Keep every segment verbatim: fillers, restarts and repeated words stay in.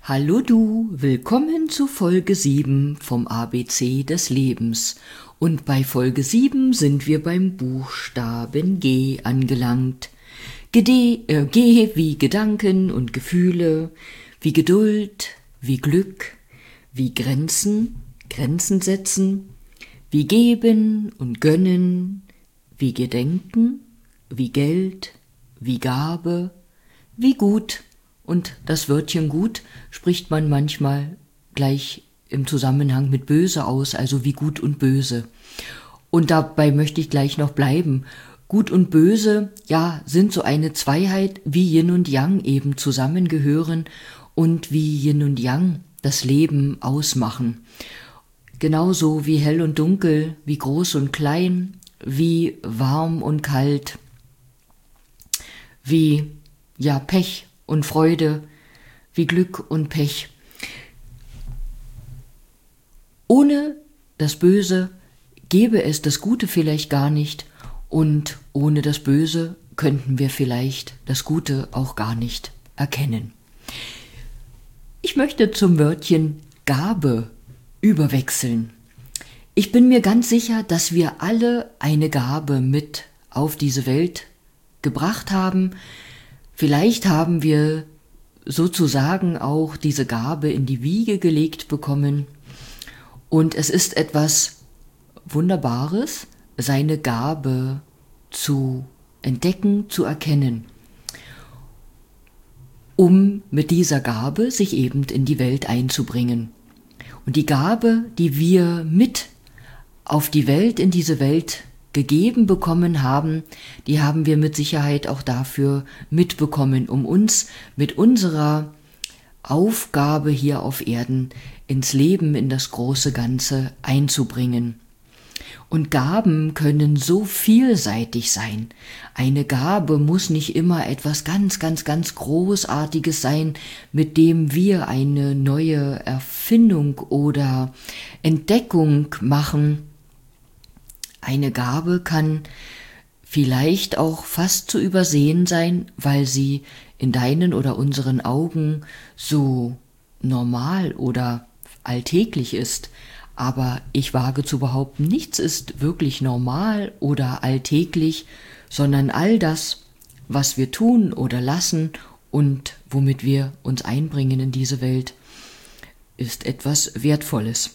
Hallo du, willkommen zu Folge sieben vom A B C des Lebens. Und bei Folge sieben sind wir beim Buchstaben G angelangt. Gede äh, G wie Gedanken und Gefühle, wie Geduld, wie Glück, wie Grenzen, Grenzen setzen, wie geben und gönnen, wie Gedenken, wie Geld, wie Gabe, wie gut. Und das Wörtchen gut spricht man manchmal gleich im Zusammenhang mit böse aus, also wie gut und böse. Und dabei möchte ich gleich noch bleiben. Gut und böse, ja, sind so eine Zweiheit, wie Yin und Yang eben zusammengehören und wie Yin und Yang das Leben ausmachen. Genauso wie hell und dunkel, wie groß und klein, wie warm und kalt, wie, ja, Pech und Freude, wie Glück und Pech. Ohne das Böse gäbe es das Gute vielleicht gar nicht und ohne das Böse könnten wir vielleicht das Gute auch gar nicht erkennen. Ich möchte zum Wörtchen Gabe überwechseln. Ich bin mir ganz sicher, dass wir alle eine Gabe mit auf diese Welt gebracht haben. Vielleicht haben wir sozusagen auch diese Gabe in die Wiege gelegt bekommen und es ist etwas Wunderbares, seine Gabe zu entdecken, zu erkennen, um mit dieser Gabe sich eben in die Welt einzubringen. Und die Gabe, die wir mit auf die Welt, in diese Welt gegeben bekommen haben, die haben wir mit Sicherheit auch dafür mitbekommen, um uns mit unserer Aufgabe hier auf Erden ins Leben, in das große Ganze einzubringen. Und Gaben können so vielseitig sein. Eine Gabe muss nicht immer etwas ganz, ganz, ganz Großartiges sein, mit dem wir eine neue Erfindung oder Entdeckung machen. Eine Gabe kann vielleicht auch fast zu übersehen sein, weil sie in deinen oder unseren Augen so normal oder alltäglich ist. Aber ich wage zu behaupten, nichts ist wirklich normal oder alltäglich, sondern all das, was wir tun oder lassen und womit wir uns einbringen in diese Welt, ist etwas Wertvolles.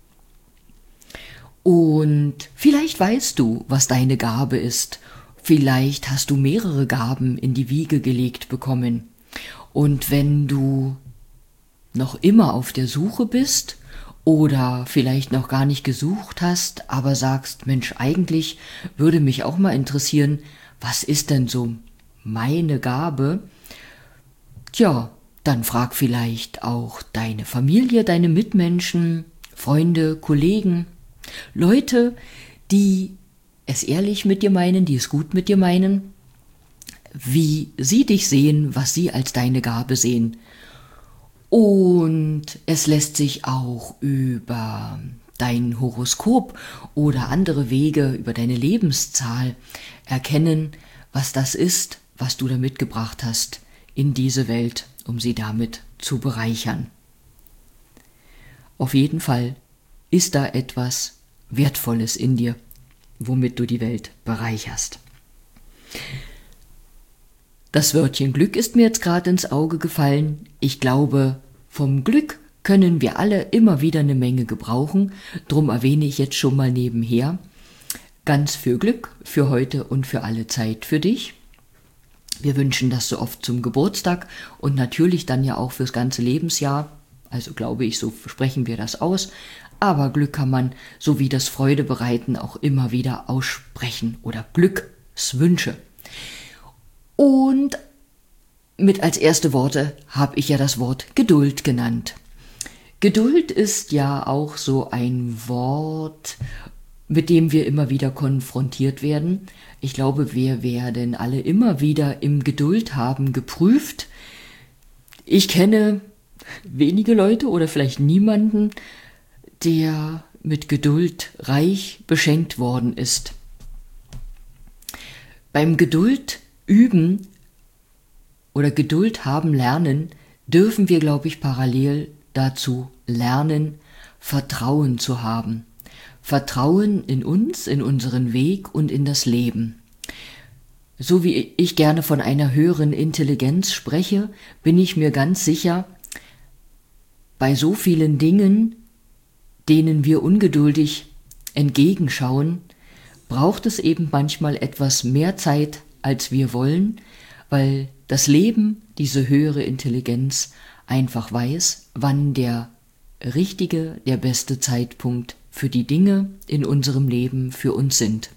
Und vielleicht weißt du, was deine Gabe ist. Vielleicht hast du mehrere Gaben in die Wiege gelegt bekommen. Und wenn du noch immer auf der Suche bist oder vielleicht noch gar nicht gesucht hast, aber sagst, Mensch, eigentlich würde mich auch mal interessieren, was ist denn so meine Gabe? Tja, dann frag vielleicht auch deine Familie, deine Mitmenschen, Freunde, Kollegen, Leute, die es ehrlich mit dir meinen, die es gut mit dir meinen, wie sie dich sehen, was sie als deine Gabe sehen. Und es lässt sich auch über dein Horoskop oder andere Wege, über deine Lebenszahl erkennen, was das ist, was du da mitgebracht hast in diese Welt, um sie damit zu bereichern. Auf jeden Fall ist da etwas Wertvolles in dir, womit du die Welt bereicherst. Das Wörtchen Glück ist mir jetzt gerade ins Auge gefallen. Ich glaube, vom Glück können wir alle immer wieder eine Menge gebrauchen. Drum erwähne ich jetzt schon mal nebenher. Ganz viel Glück für heute und für alle Zeit für dich. Wir wünschen das so oft zum Geburtstag und natürlich dann ja auch fürs ganze Lebensjahr. Also glaube ich, so sprechen wir das aus. Aber Glück kann man, so wie das Freudebereiten, auch immer wieder aussprechen oder Glückswünsche. Und mit als erste Worte habe ich ja das Wort Geduld genannt. Geduld ist ja auch so ein Wort, mit dem wir immer wieder konfrontiert werden. Ich glaube, wir werden alle immer wieder im Geduld haben geprüft. Ich kenne wenige Leute oder vielleicht niemanden, der mit Geduld reich beschenkt worden ist. Beim Geduld üben oder Geduld haben lernen dürfen wir, glaube ich, parallel dazu lernen, Vertrauen zu haben. Vertrauen in uns, in unseren Weg und in das Leben. So wie ich gerne von einer höheren Intelligenz spreche, bin ich mir ganz sicher, bei so vielen Dingen, denen wir ungeduldig entgegenschauen, braucht es eben manchmal etwas mehr Zeit, als wir wollen, weil das Leben, diese höhere Intelligenz, einfach weiß, wann der richtige, der beste Zeitpunkt für die Dinge in unserem Leben für uns sind.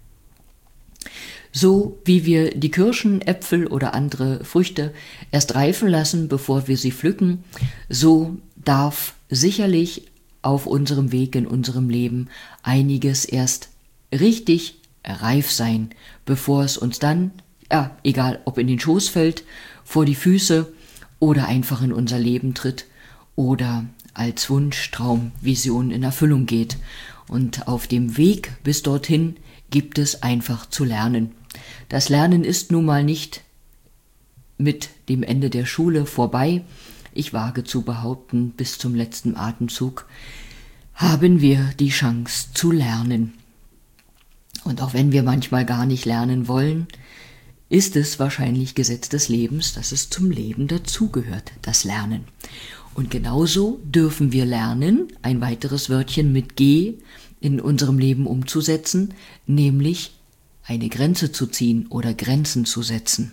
So wie wir die Kirschen, Äpfel oder andere Früchte erst reifen lassen, bevor wir sie pflücken, so darf sicherlich auf unserem Weg in unserem Leben einiges erst richtig reif sein, bevor es uns dann, ja, egal ob in den Schoß fällt, vor die Füße oder einfach in unser Leben tritt oder als Wunsch, Traum, Vision in Erfüllung geht. Und auf dem Weg bis dorthin gibt es einfach zu lernen. Das Lernen ist nun mal nicht mit dem Ende der Schule vorbei. Ich wage zu behaupten, bis zum letzten Atemzug haben wir die Chance zu lernen. Und auch wenn wir manchmal gar nicht lernen wollen, ist es wahrscheinlich Gesetz des Lebens, dass es zum Leben dazugehört, das Lernen. Und genauso dürfen wir lernen, ein weiteres Wörtchen mit G in unserem Leben umzusetzen, nämlich eine Grenze zu ziehen oder Grenzen zu setzen.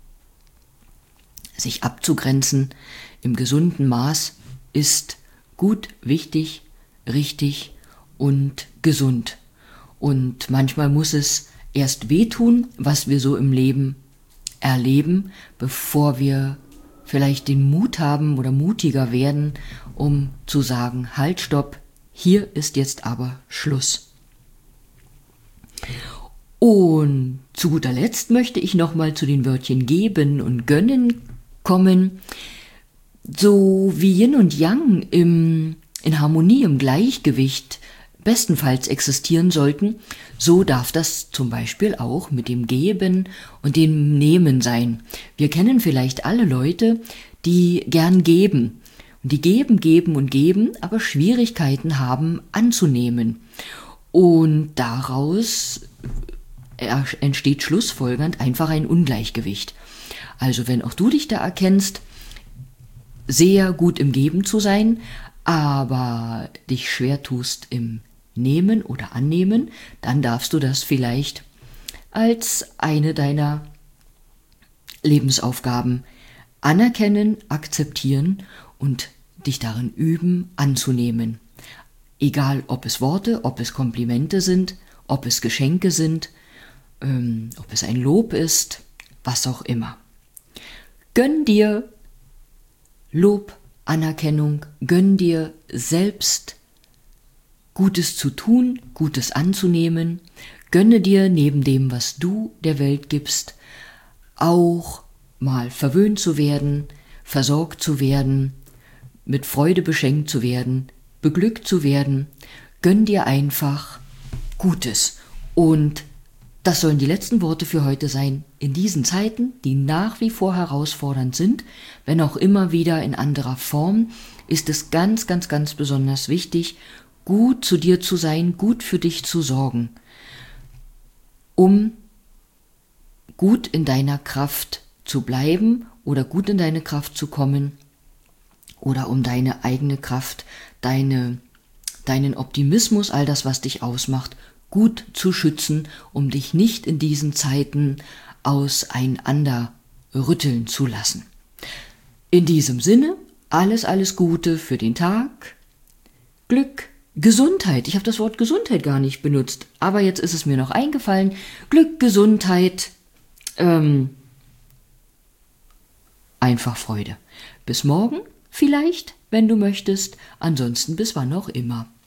Sich abzugrenzen im gesunden Maß ist gut, wichtig, richtig und gesund. Und manchmal muss es erst wehtun, was wir so im Leben erleben, bevor wir vielleicht den Mut haben oder mutiger werden, um zu sagen, halt, stopp, hier ist jetzt aber Schluss. Und zu guter Letzt möchte ich nochmal zu den Wörtchen geben und gönnen kommen. So wie Yin und Yang im, in Harmonie, im Gleichgewicht bestenfalls existieren sollten, so darf das zum Beispiel auch mit dem Geben und dem Nehmen sein. Wir kennen vielleicht alle Leute, die gern geben. Und die geben, geben und geben, aber Schwierigkeiten haben anzunehmen. Und daraus entsteht schlussfolgernd einfach ein Ungleichgewicht. Also wenn auch du dich da erkennst, sehr gut im Geben zu sein, aber dich schwer tust im Nehmen oder Annehmen, dann darfst du das vielleicht als eine deiner Lebensaufgaben anerkennen, akzeptieren und dich darin üben, anzunehmen. Egal, ob es Worte, ob es Komplimente sind, ob es Geschenke sind, ähm, ob es ein Lob ist, was auch immer. Gönn dir Lob, Anerkennung, gönn dir selbst Gutes zu tun, Gutes anzunehmen, gönne dir neben dem, was du der Welt gibst, auch mal verwöhnt zu werden, versorgt zu werden, mit Freude beschenkt zu werden, beglückt zu werden. Gönn dir einfach Gutes. Und das sollen die letzten Worte für heute sein. In diesen Zeiten, die nach wie vor herausfordernd sind, wenn auch immer wieder in anderer Form, ist es ganz, ganz, ganz besonders wichtig, gut zu dir zu sein, gut für dich zu sorgen, um gut in deiner Kraft zu bleiben oder gut in deine Kraft zu kommen oder um deine eigene Kraft, deine, deinen Optimismus, all das, was dich ausmacht, gut zu schützen, um dich nicht in diesen Zeiten auseinander rütteln zu lassen. In diesem Sinne, alles, alles Gute für den Tag, Glück, Gesundheit. Ich habe das Wort Gesundheit gar nicht benutzt, aber jetzt ist es mir noch eingefallen. Glück, Gesundheit, ähm, einfach Freude. Bis morgen vielleicht, wenn du möchtest, ansonsten bis wann auch immer.